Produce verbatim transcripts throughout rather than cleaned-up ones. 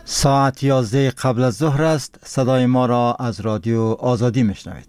ساعت یازده قبل از ظهر است. صدای ما را از رادیو آزادی میشنوید.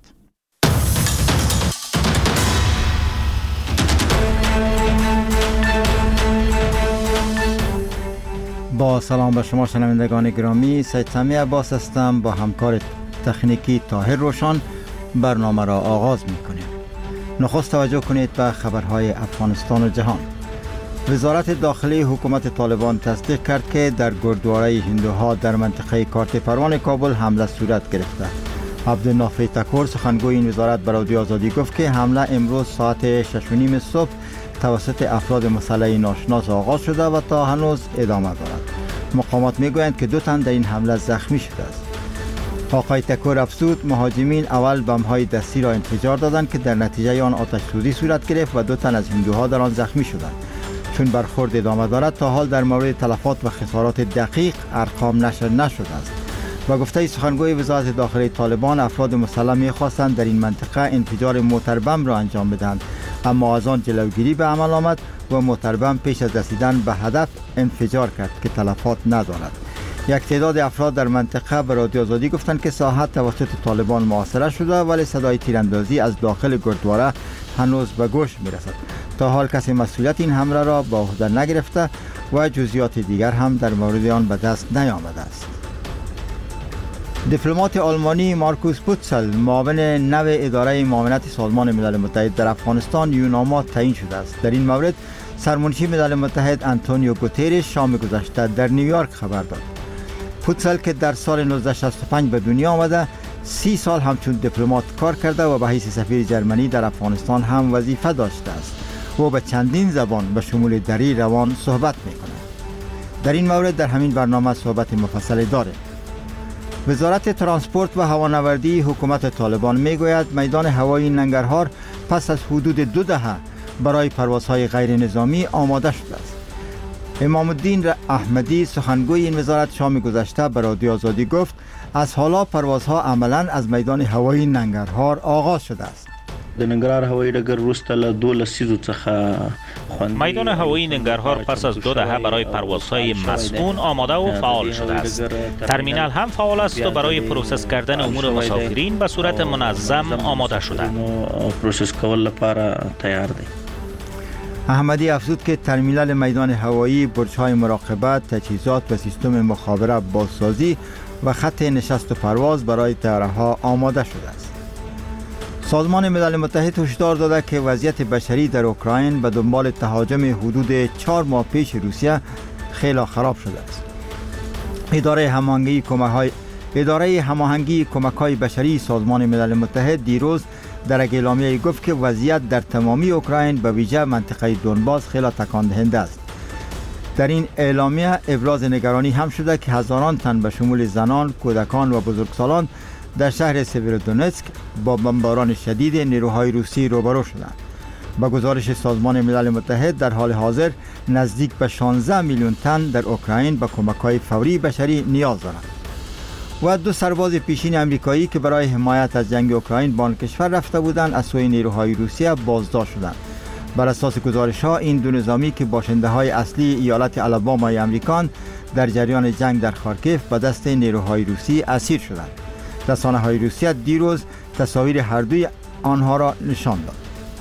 با سلام به شما شنوندگان گرامی، سید سمی عباس هستم. با همکار تکنیکی طاهر روشن برنامه را آغاز میکنیم. نخست توجه کنید به خبرهای افغانستان و جهان. وزارت داخلی حکومت طالبان تصدیق کرد که در گردواره هندوها در منطقه کارت پروان کابل حمله صورت گرفته. عبدالنافع تکور سخنگوی این وزارت به رادیو آزادی گفت که حمله امروز ساعت شش و نیم صبح توسط افراد مسلح ناشناس آغاز شده و تا هنوز ادامه دارد. مقامات میگویند که دو تن در این حمله زخمی شده است. آقای تکور افزود مهاجمین اول بم‌های دستی را انفجار دادند که در نتیجه آن آتش سوزی صورت گرفت و دو تن از هندوها در آن زخمی شدند. چون برخورد ادامه دارد تا حال در مورد تلفات و خسارات دقیق ارقام نشر نشده است. با گفته سخنگوی وزارت داخلی طالبان، افراد مسلح می‌خواستند در این منطقه انفجار موتربم را انجام بدهند، اما از آن جلوگیری به عمل آمد و موتربم پیش از رسیدن به هدف انفجار کرد که تلفات ندارد. یک تعداد افراد در منطقه به رادیو آزادی گفتند که ساحت توسط طالبان محاصره شده، ولی صدای تیراندازی از داخل گردواره هنوز به گوش می‌رسد. تا حال کسی مسئولیت این حمله را به عهده نگرفته و جزئیات دیگر هم در مورد آن به دست نیامده است. دیپلمات آلمانی مارکوس پوتسل معاون نو اداره معاونت سازمان ملل متحد در افغانستان یوناما تعیین شده است. در این مورد سرمنشی ملل متحد آنتونیو گوترش شام گذشته در نیویورک خبر داد. پوتسل که در سال نوزده شصت و پنج به دنیا آمده، سی سال همچون دیپلمات کار کرده و به حیث سفیر جرمنی در افغانستان هم وظیفه داشته است. او به چندین زبان به شمول دری، روان صحبت می‌کند. در این مورد در همین برنامه صحبت مفصل داریم. وزارت ترانسپورت و هوانوردی حکومت طالبان میگوید میدان هوایی ننگرهار پس از حدود دو دهه برای پروازهای غیر نظامی آماده شده است. امام الدین احمدی سخنگوی این وزارت شام گذشته به رادیو آزادی گفت از حالا پروازها عملاً از میدان هوایی ننگرهار آغاز شده است. د ننګرهار هوایي ډګر وروسته له دو لسیزو څخه میدان هوایی ننگرهار پس از دو دهه برای پروازهای مسئول آماده و فعال شده است. ترمینال هم فعال است و برای پروسس کردن امور مسافرین به صورت منظم آماده شده. پروسس کول لپاره تیار دی. احمدی افزود که ترمینال میدان هوایی برج‌های مراقبت، تجهیزات و سیستم مخابره بازسازی و خط نشست و پرواز برای طیاره‌ها آماده شده است. سازمان ملل متحد هشدار داده که وضعیت بشری در اوکراین به دنبال تهاجم حدود چهار ماه پیش روسیه خیلی خراب شده است. اداره هماهنگی کمک‌های اداره هماهنگی کمک‌های بشری سازمان ملل متحد دیروز در یک اعلامیه گفت که وضعیت در تمامی اوکراین به ویژه منطقه دونباس خیلی تکان دهنده است. در این اعلامیه ابراز نگرانی هم شده که هزاران تن به شمول زنان، کودکان و بزرگسالان در شهر سیورودونتسک با بمباران شدید نیروهای روسی روبرو شدند. با گزارش سازمان ملل متحد در حال حاضر نزدیک به شانزده میلیون تن در اوکراین به کمک‌های فوری بشری نیاز دارند. و دو سرباز پیشین امریکایی که برای حمایت از جنگ اوکراین به آن کشور رفته بودند از سوی نیروهای روسیه بازداشت شدند. بر اساس گزارش‌ها این دو نظامی که باشنده‌های اصلی ایالت آلابامای امریکان در جریان جنگ در خارکیف به دست نیروهای روسی اسیر شدند. رسانه‌های روسیه دیروز تصاویر هر دوی آنها را نشان داد.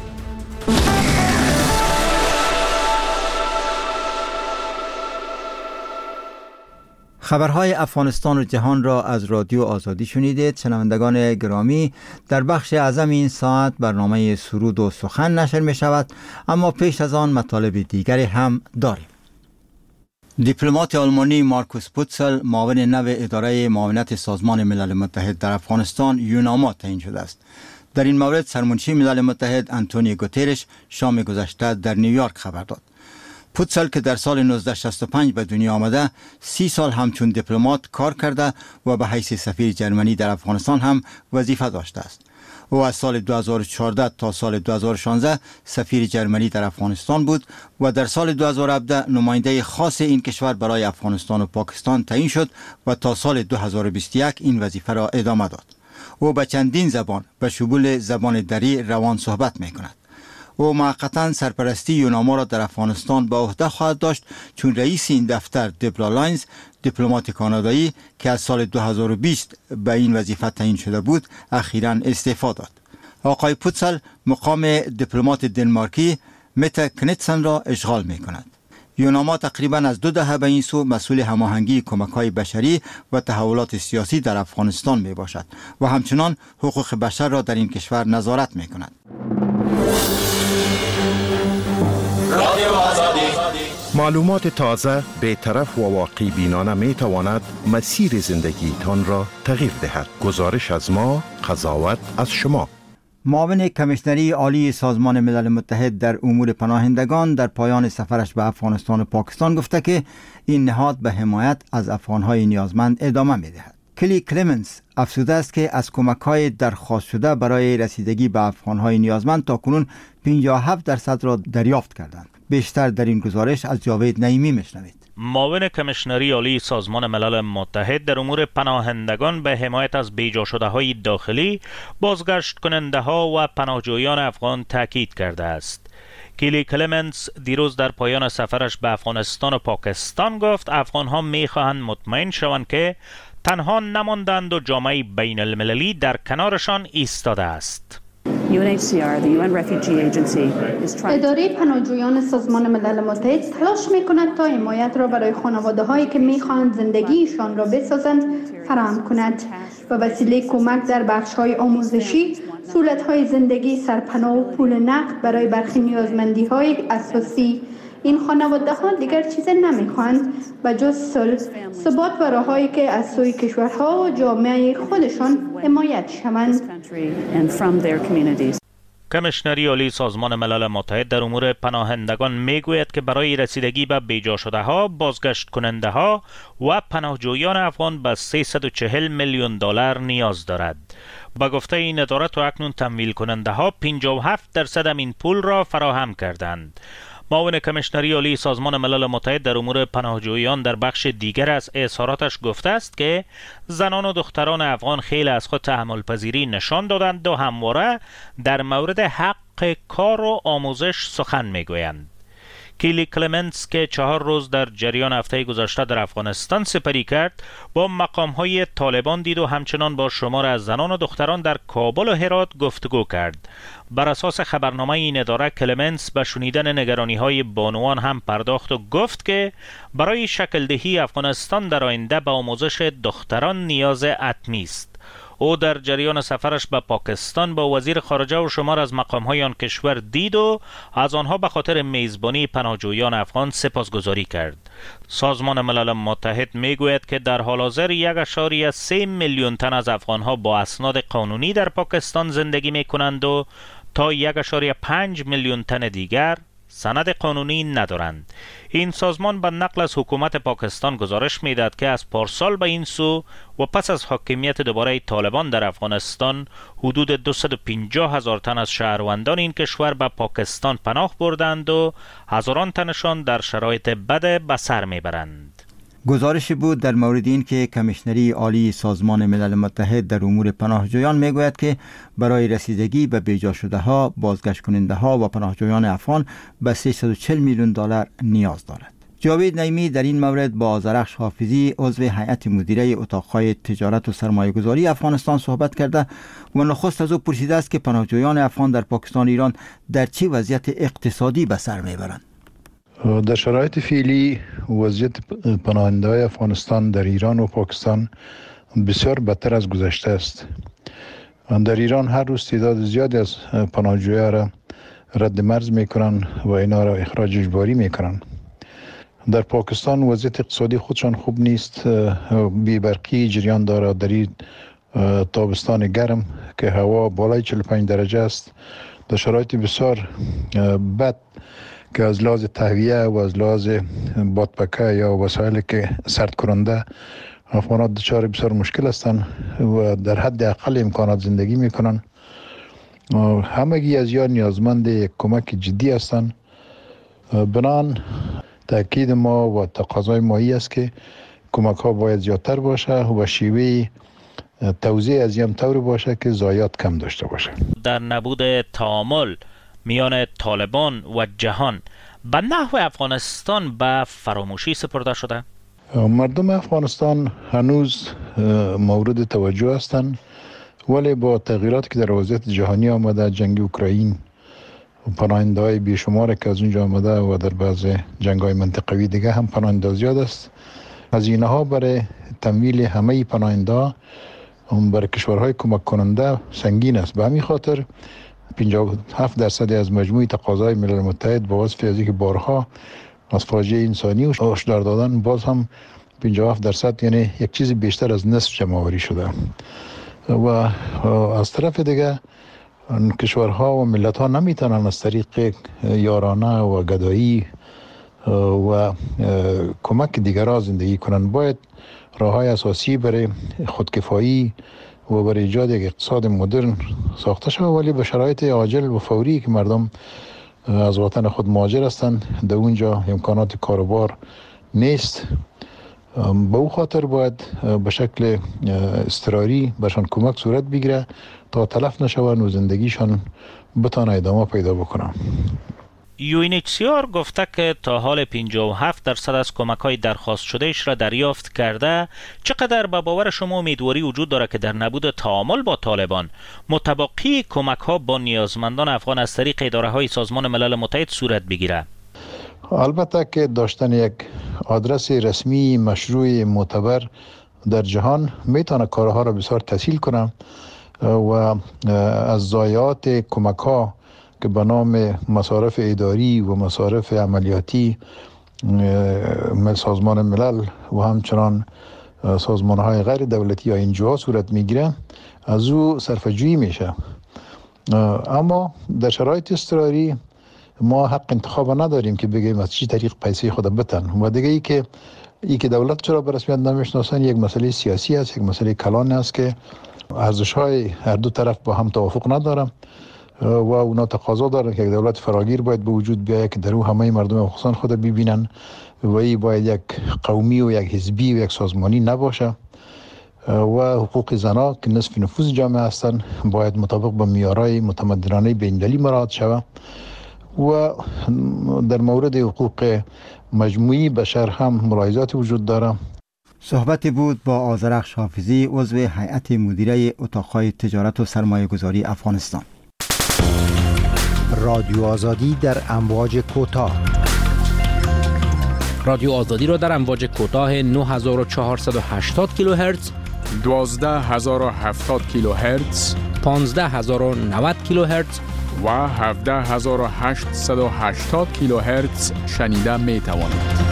خبرهای افغانستان و جهان را از رادیو آزادی شنیدید. شنوندگان گرامی، در بخش اعظم این ساعت برنامه سرود و سخن نشر می شود، اما پیش از آن مطالب دیگری هم داریم. دیپلمات آلمانی مارکوس پوتسل معاون نو اداره معاونت سازمان ملل متحد در افغانستان یوناما تعیین شده است. در این مورد سرمنشی ملل متحد آنتونیو گوترش شام گذشته در نیویورک خبر داد. پوتسل که در سال نوزده شصت و پنج به دنیا آمده، سی سال همچون دیپلمات کار کرده و به حیث سفیر جرمنی در افغانستان هم وظیفه داشته است. او از سال دو هزار و چهارده تا سال دو هزار و شانزده سفیر جرمنی در افغانستان بود و در سال دو هزار و هفده نماینده خاص این کشور برای افغانستان و پاکستان تعیین شد و تا سال دو هزار و بیست و یک این وظیفه را ادامه داد. او به چندین زبان به شمول زبان دری، روان صحبت می کند. او موقتا سرپرستی یوناما را در افغانستان به عهده خواهد داشت، چون رئیس این دفتر دبلا لاینز دیپلمات کانادایی که از سال دو هزار و بیست به این وظیفه تعیین شده بود اخیراً استعفا داد. آقای پوتسل مقام دیپلمات دنمارکی مته کنیتسن را اشغال می کند. یوناما تقریباً از دو دهه به این سو مسئول هماهنگی کمک‌های بشری و تحولات سیاسی در افغانستان می باشد و همچنان حقوق بشر را در این کشور نظارت می کند. معلومات تازه، بی‌طرف و واقع بینانه می تواند مسیر زندگی تان را تغییر دهد. گزارش از ما، قضاوت از شما. معاون کمیشنری عالی سازمان ملل متحد در امور پناهندگان در پایان سفرش به افغانستان و پاکستان گفته که این نهاد به حمایت از افغانهای نیازمند ادامه می دهد. کلی کلمنس افزوده است که از کمک‌های درخواست شده برای رسیدگی به افغانهای نیازمند تاکنون پنجاه و هفت درصد را دریافت کردند. بیشتر در این گزارش از جاوید نعیمی میشنوید. معاون کمیشنری عالی سازمان ملل متحد در امور پناهندگان به حمایت از بیجا شده های داخلی، بازگشت کننده ها و پناهجویان افغان تاکید کرده است. کیلی کلمنس دیروز در پایان سفرش به افغانستان و پاکستان گفت افغان ها می خواهند مطمئن شوند که تنها نماندند و جامعه بین المللی در کنارشان ایستاده است. اداره پناهجویان سازمان ملل متحد تلاش می‌کند تا حمایت را برای خانواده‌هایی که می‌خواهند زندگیشان را بسازند فراهم کند و وسیله کمک در بخش‌های آموزشی، سهولت‌های زندگی، سرپناه و پول نقد برای برخی نیازمندی‌های اساسی. این خانواده‌ها دیگر چیز نمی‌خواهند و جز صلح، ثبات و راه‌هایی که از سوی کشورها و جامعه خودشان حمایت شوند. کمیشنری عالی سازمان ملل متحد در امور پناهندگان میگوید که برای رسیدگی به بیجا شده ها، بازگشت کننده ها و پناهجویان افغان به سیصد و چهل میلیون دلار نیاز دارد. با گفته این اداره تا اکنون تمویل کننده ها پنجاه و هفت درصد این پول را فراهم کردند. معاون کمیشنری عالی سازمان ملل متحد در امور پناهجویان در بخش دیگر از اظهاراتش گفته است که زنان و دختران افغان خیلی از خود تحمل پذیری نشان دادند و همواره در مورد حق کار و آموزش سخن میگویند. کیلی کلمنس که چهار روز در جریان هفته گذشته در افغانستان سپری کرد، با مقام‌های طالبان دید و همچنان با شمار از زنان و دختران در کابل و هرات گفتگو کرد. بر اساس خبرنامه این اداره، کلمنس به شنیدن نگرانی‌های بانوان هم پرداخت و گفت که برای شکل دهی افغانستان در آینده به آموزش دختران نیاز حتمی است. او در جریان سفرش به پاکستان با وزیر خارجه و شمار از مقام‌های آن کشور دید و از آنها به خاطر میزبانی پناهجویان افغان سپاسگزاری کرد. سازمان ملل متحد میگوید که در حال حاضر یک اشاری سه میلیون تن از افغانها با اسناد قانونی در پاکستان زندگی میکنند و تا یک اشاری پنج میلیون تن دیگر سند قانونی ندارند. این سازمان به نقل از حکومت پاکستان گزارش میدهد که از پارسال به این سو و پس از حاکمیت دوباره طالبان در افغانستان حدود دویست و پنجاه هزار تن از شهروندان این کشور به پاکستان پناه بردند و هزاران تنشان در شرایط بد به سر میبرند. گزارشی بود در مورد این که کمیشنری عالی سازمان ملل متحد در امور پناهجویان میگوید که برای رسیدگی به بیجا شده ها، بازگشت کننده ها و پناهجویان افغان به سیصد و چهل میلیون دلار نیاز دارد. جاوید نعیمی در این مورد با زرخش حافظی عضو هیئت مدیره اتاقهای تجارت و سرمایه‌گذاری افغانستان صحبت کرده و نخست از او پرسیده است که پناهجویان افغان در پاکستان و ایران در چه وضعیت اقتصادی به سر میبرند. در شرایط فعلی وضعیت پناهنده‌های افغانستان در ایران و پاکستان بسیار بدتر از گذشته است. در ایران هر روز تعداد زیادی از پناهجویان را رد مرز میکنن و اینا را اخراج اجباری میکنن. در پاکستان وضعیت اقتصادی خودشان خوب نیست، بی برقی جریان دارد. در این تابستان گرم که هوا بالای چهل و پنج درجه است، در شرایط بسیار بد که از لحاظ تهویه و از لحاظ بادپکه یا وسایلی که سرد کننده افغانات دچار بسیار مشکل هستند و در حد اقل امکانات زندگی میکنن. همگی از یا نیازمند یک کمک جدی هستند. بنان تاکید ما و تقاضای مایی است که کمک ها باید زیادتر باشه و شیوه توزیع از این طور باشه که ضایعات کم داشته باشه. در نبود تعامل میان طالبان و جهان به نحو افغانستان به فراموشی سپرده شده؟ مردم افغانستان هنوز مورد توجه هستند، ولی با تغییراتی که در وضعیت جهانی آمده، جنگ اوکراین و پناهنده‌های بیشمار که از اونجا آمده و در بعض جنگ‌های منطقوی دیگه هم پناهنده زیاد است، هزینه ها برای تمویل همه پناهنده برای کشورهای کمک کننده سنگین است. به همین خاطر پنجاه و هفت درصد از مجموع تقاضای ملل متحد با وصف از اینکه بارها از فاجعه انسانی و هشدار دادن، باز هم پنجاه و هفت درصد یعنی یک چیز بیشتر از نصف جمع‌آوری شده. و از طرف دیگه کشورها و ملت‌ها نمیتونن از طریق یارانه و گدایی و کمک دیگران زندگی کنند. باید راه‌های اساسی برای خودکفایی و برای ایجاد یک اقتصاد مدرن ساخته شود، ولی به شرایط عاجل و فوری که مردم از وطن خود مهاجر هستند، در اونجا امکانات کاروبار نیست. به او خاطر باید به شکل اضطراری برشان کمک صورت بگیره تا تلف نشوند و زندگیشان بتانه ادامه پیدا بکنن. یو ان اچ سی آر گفته که تا حال پنجاه و هفت درصد از کمک‌های درخواست شدهش را دریافت کرده. چقدر به باور شما امیدواری وجود داره که در نبود تعامل با طالبان متبقی کمک‌ها با نیازمندان افغان از طریق اداره‌های سازمان ملل متحد صورت بگیره؟ البته که داشتن یک آدرس رسمی مشروع معتبر در جهان میتونه کارها را بسیار تسهیل کنه و از ضایعات کمک‌ها که به نام مصارف اداری و مصارف عملیاتی سازمان ملل و همچنان سازمان‌های غیر دولتی یا انجیوها صورت میگیره، از او صرفه‌جویی میشه. اما در شرایط اضطراری ما حق انتخاب نداریم که بگیم از چی طریق پیسه خود بتن. و دیگه ای که ای که دولت چرا به رسمیت نمیشناسن یک مسئله سیاسی است، یک مسئله کلان است که ارزش‌های هر دو طرف با هم توافق ندارن و اونا تقاضا دارن که یک دولت فراگیر باید به وجود بیاید که در او همه مردم افغانستان خود ببینن و ای باید یک قومی و یک حزبی و یک سازمانی نباشه و حقوق زنها که نصف نفوذ جامعه هستند باید مطابق با معیارهای متمدنانه بین‌المللی مراعات شود و در مورد حقوق مجموعی بشر هم ملاحظات وجود داره. صحبتی بود با آذرخش حافظی، عضو هیئت مدیره اتاق‌های تجارت و سرمایه‌گذاری افغانستان. رادیو آزادی در امواج کوتاه. رادیو آزادی را در امواج کوتاه نه هزار و چهارصد و هشتاد کیلوهرتز، دوازده هزار و هفتاد کیلوهرتز، پانزده هزار و نود کیلوهرتز و هفده هزار و هشتصد و هشتاد کیلوهرتز شنیده می توانید.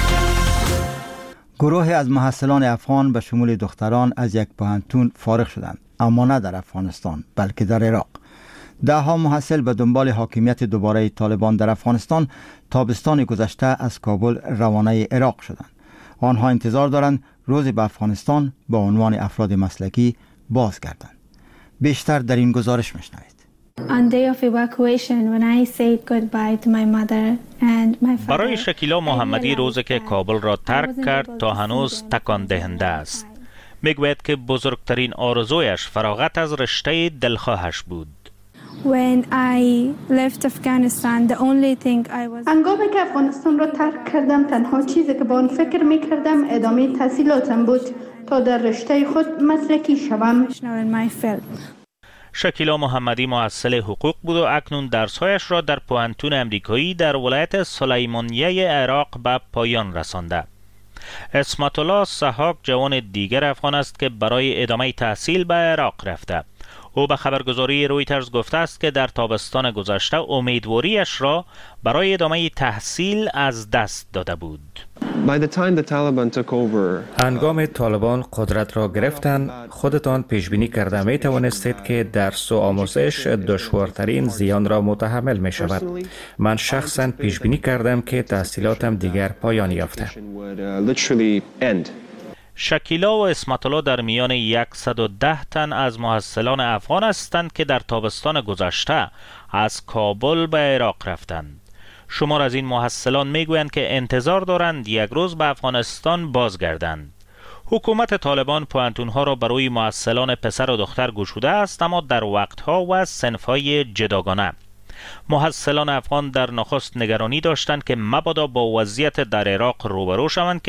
گروه از محصلان افغان به شمول دختران از یک پوهنتون فارغ شدند، اما نه در افغانستان بلکه در عراق. ده ها محصل به دنبال حاکمیت دوباره طالبان در افغانستان تابستان گذشته از کابل روانه عراق شدند. آنها انتظار دارند روزی به افغانستان با عنوان افراد مسلکی بازگردند. بیشتر در این گزارش میشنوید. برای شکیلا محمدی روزی که کابل را ترک کرد تا هنوز تکان دهنده است. میگوید که بزرگترین آرزویش فراغت از رشته دلخواهش بود. هنگامی که افغانستان را ترک کردم، تنها چیزی که با آن فکر می کردم ادامه تحصیلاتم بود تا در رشته خود مسلکی شوم. شکیلا محمدی محصل حقوق بود و اکنون درسهایش را در پوهنتون امریکایی در ولایت سلیمانیه عراق به پایان رسانده. اسمت الله سحاق جوان دیگر افغان است که برای ادامه تحصیل به عراق رفته. او به خبرگزاری رویترز گفته است که در تابستان گذشته امیدواریش را برای ادامه تحصیل از دست داده بود. هنگام طالبان قدرت را گرفتند، خودتان پیش بینی کرده می توانستید که درس و آموزش دشوارترین زیان را متحمل می شود. من شخصا پیش بینی کردم که تحصیلاتم دیگر پایان یافته. شکیلا و اسمت الله در میان صد و ده تن از محصلان افغان هستند که در تابستان گذشته از کابل به عراق رفتند. شمار از این محصلان میگویند که انتظار دارند یک روز به افغانستان بازگردند. حکومت طالبان پوهنتون‌ها را برای محصلان پسر و دختر گشوده است، اما در وقت‌ها و صنف‌های جداگانه. محصلان افغان در نخست نگرانی داشتند که مبادا با وضعیت در عراق روبرو شوند که